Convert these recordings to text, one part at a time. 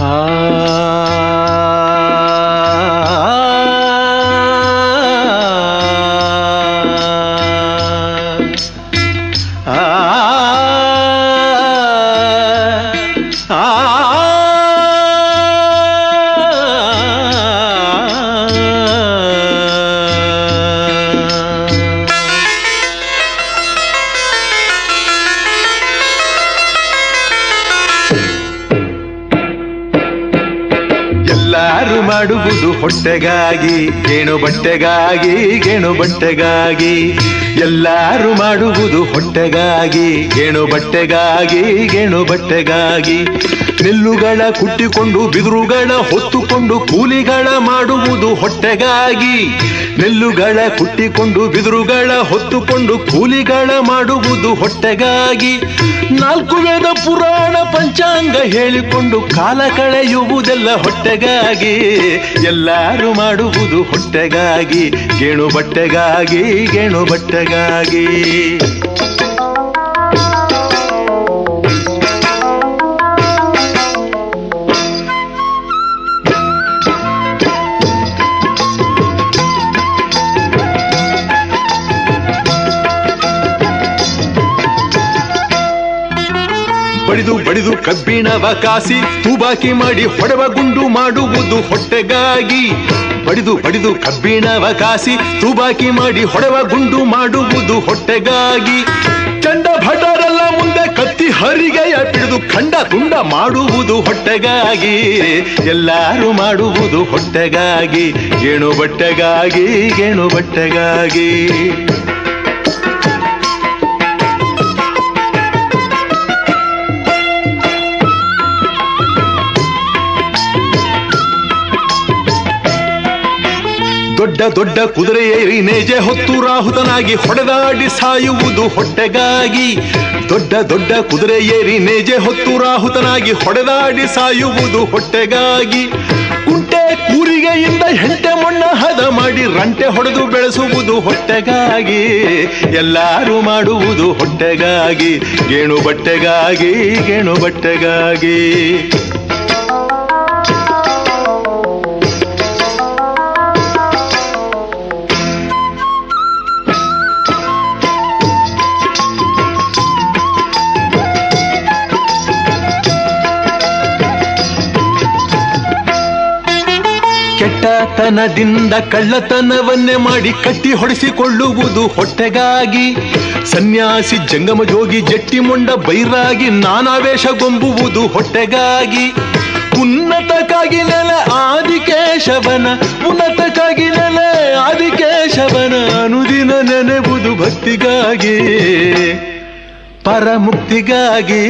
ಎಲ್ಲಾರು ಮಾಡುವುದು ಹೊಟ್ಟೆಗಾಗಿ ಗೇಣು ಬಟ್ಟೆಗಾಗಿ ಗೇಣು ಬಟ್ಟೆಗಾಗಿ ಎಲ್ಲಾರು ಮಾಡುವುದು ಹೊಟ್ಟೆಗಾಗಿ ಗೇಣು ಬಟ್ಟೆಗಾಗಿ ಗೇಣು ಬಟ್ಟೆಗಾಗಿ ನೆಲ್ಲುಗಳ ಕುಟ್ಟಿಕೊಂಡು ಬಿದಿರುಗಳ ಹೊತ್ತುಕೊಂಡು ಕೂಲಿಗಳ ಮಾಡುವುದು ಹೊಟ್ಟೆಗಾಗಿ ನೆಲ್ಲುಗಳ ಕುಟ್ಟಿಕೊಂಡು ಬಿದಿರುಗಳ ಹೊತ್ತುಕೊಂಡು ಕೂಲಿಗಳ ಮಾಡುವುದು ಹೊಟ್ಟೆಗಾಗಿ ನಾಲ್ಕು ವೇದ ಪುರಾಣ ಪಂಚಾಂಗ ಹೇಳಿಕೊಂಡು ಕಾಲ ಕಳೆಯುವುದೆಲ್ಲ ಹೊಟ್ಟೆಗಾಗಿ ಎಲ್ಲಾರು ಮಾಡುವುದು ಹೊಟ್ಟೆಗಾಗಿ ಗೇಣು ಬಟ್ಟೆಗಾಗಿ ಗೇಣು ಬಟ್ಟೆಗಾಗಿ ಬಡಿದು ಬಡಿದು ಕಬ್ಬಿಣವ ಕಾಸಿ ತೂಬಾಕಿ ಮಾಡಿ ಹೊಡೆವ ಗುಂಡು ಮಾಡುವುದು ಹೊಟ್ಟೆಗಾಗಿ ಬಡಿದು ಬಡಿದು ಕಬ್ಬಿಣವ ಕಾಸಿ ತೂಬಾಕಿ ಮಾಡಿ ಹೊಡೆವ ಗುಂಡು ಮಾಡುವುದು ಹೊಟ್ಟೆಗಾಗಿ ಚಂಡ ಭಟರೆಲ್ಲ ಮುಂದೆ ಕತ್ತಿ ಹರಿಗೆಯ ಪಿಡಿದು ಖಂಡ ತುಂಡ ಮಾಡುವುದು ಹೊಟ್ಟೆಗಾಗಿ ಎಲ್ಲಾರು ಮಾಡುವುದು ಹೊಟ್ಟೆಗಾಗಿ ಗೇಣು ಬಟ್ಟೆಗಾಗಿ ಗೇಣು ಬಟ್ಟೆಗಾಗಿ ದೊಡ್ಡ ದೊಡ್ಡ ಕುದುರೆ ಏರಿ ನೇಜೆ ಹೊತ್ತು ರಾಹುತನಾಗಿ ಹೊಡೆದಾಡಿ ಸಾಯುವುದು ಹೊಟ್ಟೆಗಾಗಿ ದೊಡ್ಡ ದೊಡ್ಡ ಕುದುರೆ ಏರಿ ನೇಜೆ ಹೊತ್ತು ರಾಹುತನಾಗಿ ಹೊಡೆದಾಡಿ ಸಾಯುವುದು ಹೊಟ್ಟೆಗಾಗಿ ಕುಂಟೆ ಕೂರಿಗೆಯಿಂದ ಹೆಂಟೆ ಮಣ್ಣ ಹದ ಮಾಡಿ ರಂಟೆ ಹೊಡೆದು ಬೆಳೆಸುವುದು ಹೊಟ್ಟೆಗಾಗಿ ಎಲ್ಲಾರು ಮಾಡುವುದು ಹೊಟ್ಟೆಗಾಗಿ ಗೇಣು ಬಟ್ಟೆಗಾಗಿ ಗೇಣು ಬಟ್ಟೆಗಾಗಿ ಕೆಟ್ಟತನದಿಂದ ಕಳ್ಳತನವನ್ನೇ ಮಾಡಿ ಕಟ್ಟಿ ಹೊಡೆಸಿಕೊಳ್ಳುವುದು ಹೊಟ್ಟೆಗಾಗಿ ಸನ್ಯಾಸಿ ಜಂಗಮ ಜೋಗಿ ಜಟ್ಟಿ ಮೊಂಡ ಬೈರಾಗಿ ನಾನಾವೇಶಗೊಂಬುವುದು ಹೊಟ್ಟೆಗಾಗಿ ಉನ್ನತಕ್ಕಾಗಿ ನೆಲೆ ಆದಿಕೇಶವನ ಉನ್ನತಕ್ಕಾಗಿ ನೆಲೆ ಆದಿಕೇಶವನ ಅನುದಿನ ನೆನೆಬುದು ಭಕ್ತಿಗಾಗಿ ಪರಮುಕ್ತಿಗಾಗಿ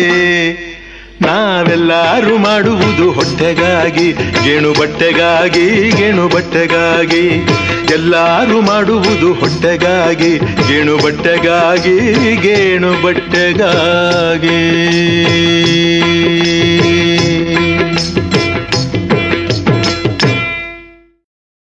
ನಾವೆಲ್ಲರೂ ಮಾಡುವುದು ಹೊಟ್ಟೆಗಾಗಿ ಗೇಣು ಬಟ್ಟೆಗಾಗಿ ಗೇಣು ಬಟ್ಟೆಗಾಗಿ ಎಲ್ಲರೂ ಮಾಡುವುದು ಹೊಟ್ಟೆಗಾಗಿ ಗೇಣು ಬಟ್ಟೆಗಾಗಿ ಗೇಣು ಬಟ್ಟೆಗಾಗಿ